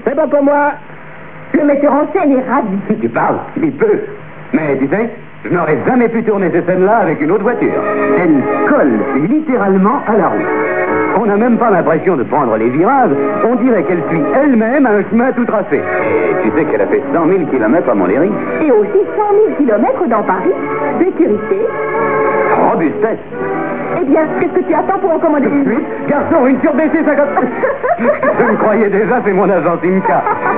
C'est bon pour moi. Le metteur en scène est ravi. Tu parles, il peut. Mais tu sais, je n'aurais jamais pu tourner ces scènes-là avec une autre voiture. Elle colle littéralement à la route. On n'a même pas l'impression de prendre les virages. On dirait qu'elle suit elle-même un chemin tout tracé. Et tu sais qu'elle a fait 100 000 kilomètres à Montlhéry. Et aussi 100 000 kilomètres dans Paris. Sécurité. Robustesse. Eh bien, qu'est-ce que tu attends pour en commander une? Garçon, une sur BC 50. Je me croyais déjà, c'est mon agent Simca.